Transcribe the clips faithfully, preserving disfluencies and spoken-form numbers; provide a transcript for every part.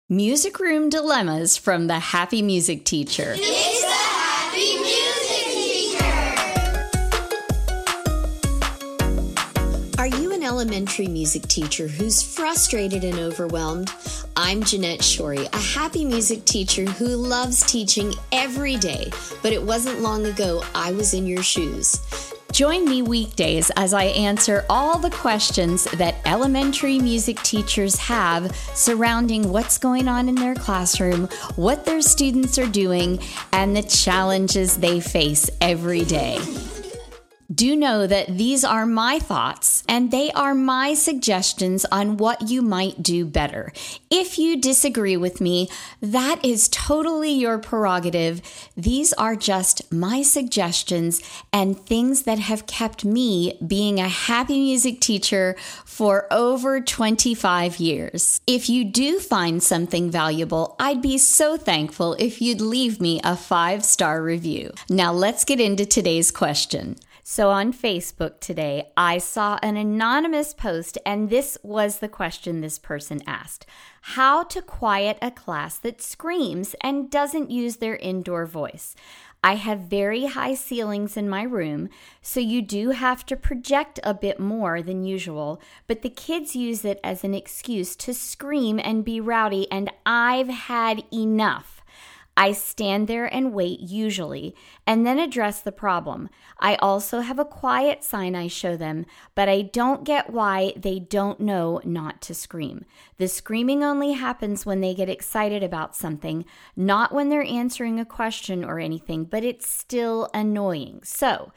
Music Room Dilemmas from the Happy Music Teacher. It's the Happy Music Teacher! Are you an elementary music teacher who's frustrated and overwhelmed? I'm Jeanette Shorey, a happy music teacher who loves teaching every day, but it wasn't long ago I was in your shoes. Join me weekdays as I answer all the questions that elementary music teachers have surrounding what's going on in their classroom, what their students are doing, and the challenges they face every day. Do know that these are my thoughts and they are my suggestions on what you might do better. If you disagree with me, that is totally your prerogative. These are just my suggestions and things that have kept me being a happy music teacher for over twenty-five years. If you do find something valuable, I'd be so thankful if you'd leave me a five-star review. Now let's get into today's question. So on Facebook today, I saw an anonymous post, and this was the question this person asked: how to quiet a class that screams and doesn't use their indoor voice. I have very high ceilings in my room, so you do have to project a bit more than usual, but the kids use it as an excuse to scream and be rowdy, and I've had enough. I stand there and wait usually, and then address the problem. I also have a quiet sign I show them, but I don't get why they don't know not to scream. The screaming only happens when they get excited about something, not when they're answering a question or anything, but it's still annoying. So,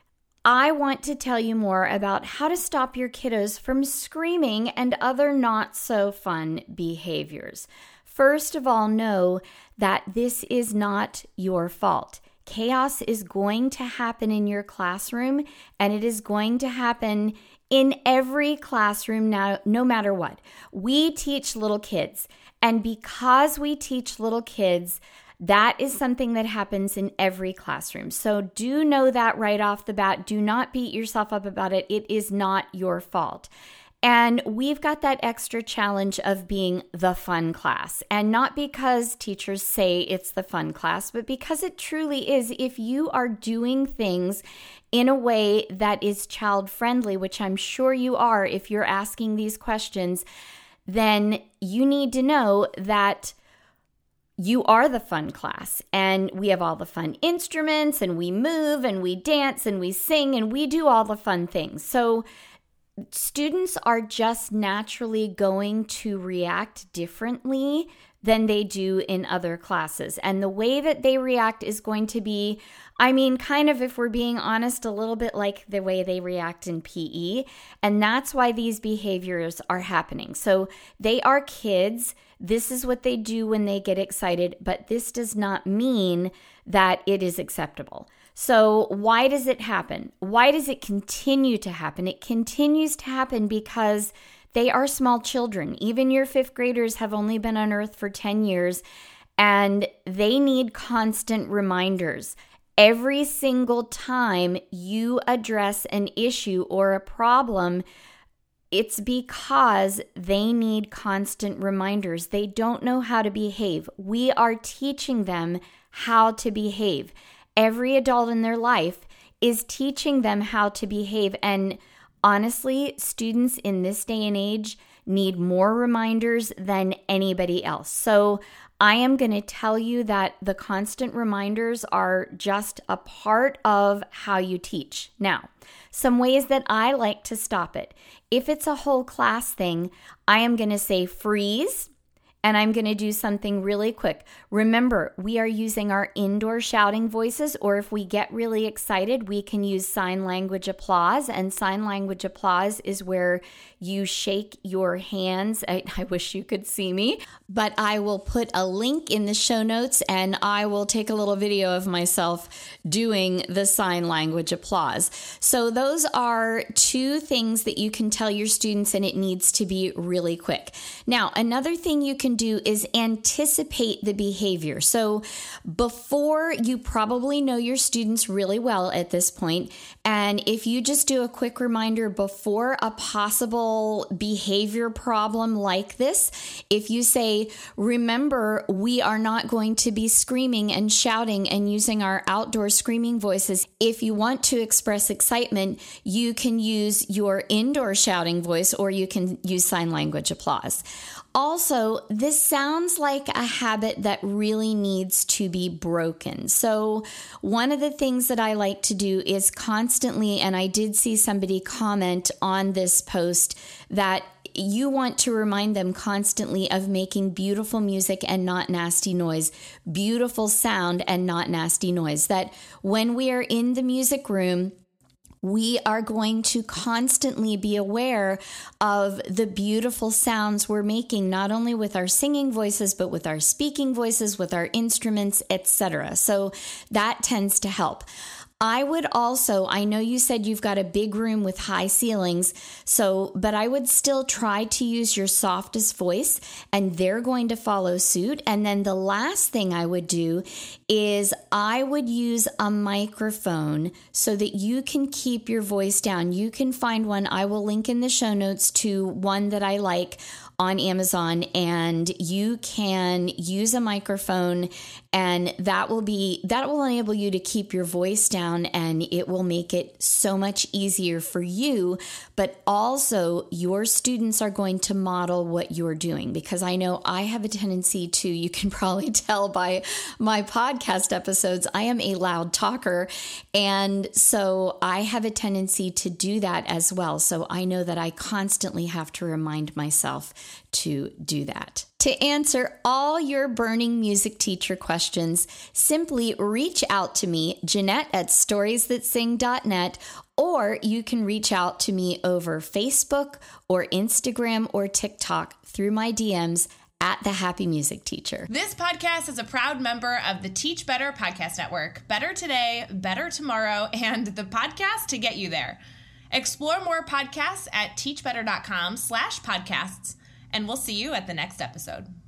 I want to tell you more about how to stop your kiddos from screaming and other not so fun behaviors. First of all, know that this is not your fault. Chaos is going to happen in your classroom, and it is going to happen in every classroom now, no matter what. We teach little kids, and because we teach little kids, that is something that happens in every classroom. So do know that right off the bat. Do not beat yourself up about it. It is not your fault. And we've got that extra challenge of being the fun class. And not because teachers say it's the fun class, but because it truly is. If you are doing things in a way that is child-friendly, which I'm sure you are if you're asking these questions, then you need to know that you are the fun class, and we have all the fun instruments, and we move, and we dance, and we sing, and we do all the fun things. So students are just naturally going to react differently than they do in other classes. And the way that they react is going to be, I mean, kind of, if we're being honest, a little bit like the way they react in P E. And that's why these behaviors are happening. So they are kids. This is what they do when they get excited, but this does not mean that it is acceptable. So why does it happen? Why does it continue to happen? It continues to happen because they are small children. Even your fifth graders have only been on earth for ten years, and they need constant reminders. Every single time you address an issue or a problem, it's because they need constant reminders. They don't know how to behave. We are teaching them how to behave. Every adult in their life is teaching them how to behave. And honestly, students in this day and age need more reminders than anybody else. So I am going to tell you that the constant reminders are just a part of how you teach. Now, some ways that I like to stop it. If it's a whole class thing, I am going to say freeze. And I'm going to do something really quick. Remember, we are using our indoor shouting voices, or if we get really excited, we can use sign language applause. And sign language applause is where you shake your hands. I, I wish you could see me, but I will put a link in the show notes, and I will take a little video of myself doing the sign language applause. So those are two things that you can tell your students, and it needs to be really quick. Now, another thing you can can do is anticipate the behavior. So before, you probably know your students really well at this point, and if you just do a quick reminder before a possible behavior problem like this, if you say, remember, we are not going to be screaming and shouting and using our outdoor screaming voices. If you want to express excitement, you can use your indoor shouting voice, or you can use sign language applause. Also, this sounds like a habit that really needs to be broken. So one of the things that I like to do is constantly, and I did see somebody comment on this post, that you want to remind them constantly of making beautiful music and not nasty noise, beautiful sound and not nasty noise. That when we are in the music room, we are going to constantly be aware of the beautiful sounds we're making, not only with our singing voices, but with our speaking voices, with our instruments, et cetera. So that tends to help. I would also, I know you said you've got a big room with high ceilings, so, but I would still try to use your softest voice, and they're going to follow suit. And then the last thing I would do is I would use a microphone so that you can keep your voice down. You can find one. I will link in the show notes to one that I like on Amazon, and you can use a microphone, and that will be that will enable you to keep your voice down, and it will make it so much easier for you, but also your students are going to model what you're doing, because I know I have a tendency to, you can probably tell by my podcast episodes, I am a loud talker, and so I have a tendency to do that as well. So I know that I constantly have to remind myself to do that. To answer all your burning music teacher questions, simply reach out to me, Jeanette at stories that sing dot net, or you can reach out to me over Facebook or Instagram or TikTok through my D Ms at The Happy Music Teacher. This podcast is a proud member of the Teach Better Podcast Network. Better today, better tomorrow, and the podcast to get you there. Explore more podcasts at teachbetter dot com slash podcasts. And we'll see you at the next episode.